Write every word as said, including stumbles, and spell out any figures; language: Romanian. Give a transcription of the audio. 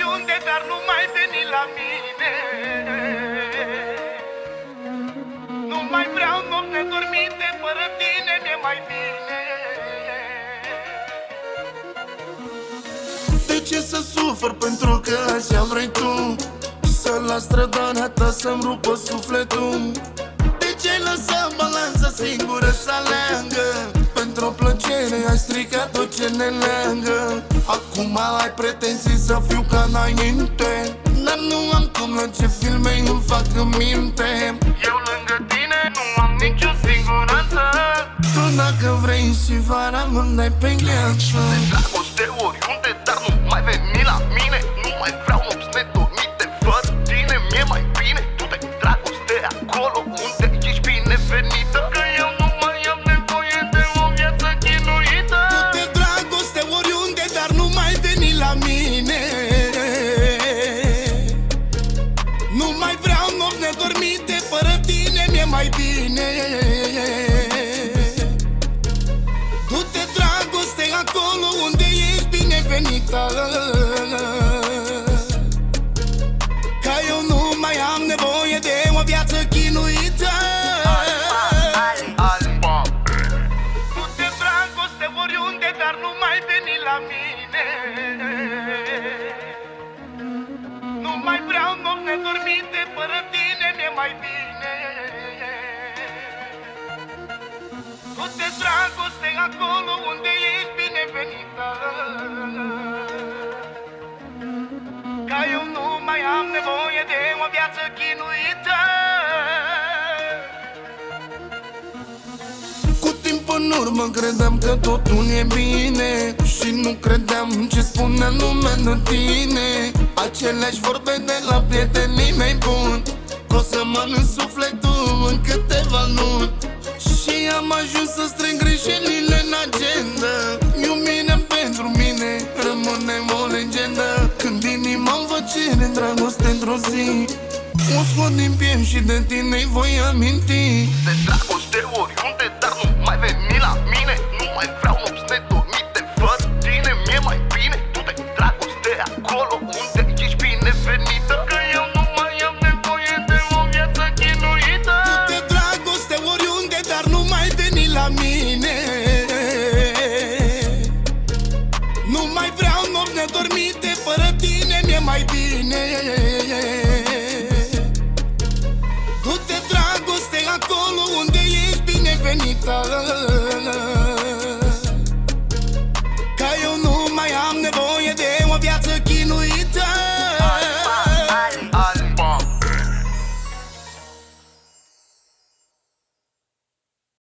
oriunde, dar nu mai veni la mine. Nu mai vreau nopți nedormite, fără tine mi-e mai bine. De ce să sufăr pentru că așa vrei tu? Să las strădania ta să-mi rupă sufletul. De ce lăsăm balanța singură să aleagă? Pentru o plăcere ai stricat tot ce ne leagă. Acum ai pretenții să fiu ca înainte, dar nu am cum la ce filme îmi fac în minte. Eu lângă tine nu am nicio siguranță. Tu dacă vrei și vara mă dai pe gheață. De dragoste oriunde, dar nu mai veni la mine. Nu mai vreau nopți nedormite, fără tine mi-e mai bine. Tu te dragoste acolo unde ești binevenită, că eu nu mai am nevoie de o viață chinuită. Tu te dragoste oriunde, dar nu mai veni la mine. Nu mai vreau nopți nedormite, fără tine mi-e mai bine. Du-te dragoste acolo unde ești binevenită, că eu nu mai am nevoie de o viață chinuită. Du-te dragoste oriunde, dar nu mai veni la mine. Nu mai vreau nopți nedormite, fără tine mi-e mai bine. Du-te dragoste acolo unde ești binevenită, că eu nu mai am nevoie de o viață chinuită. Cu timp în urmă credeam că totul e bine și nu credeam ce spunea lumea de tine. Aceleași vorbe de la prietenii mei buni, că o să mănânc sufletul în câteva luni. Și am ajuns să strâng greșelile în agenda. Iubirea pentru mine rămâne o legendă. Când inima îmi vă cere dragoste într-o zi, o scot din piept și de tine-i voi aminti. De dragoste oriunde, dar nu mai veni la mine. Nu mai vreau nopți nedormite, fără tine mi-e mai bine. Tu te dragoste acolo unde ești binevenită, că eu nu mai am nevoie de o viață chinuită. Tu te dragoste oriunde, dar nu mai veni la mine. Nu mai vreau nopți nedormite, fără tine mi-e mai bine.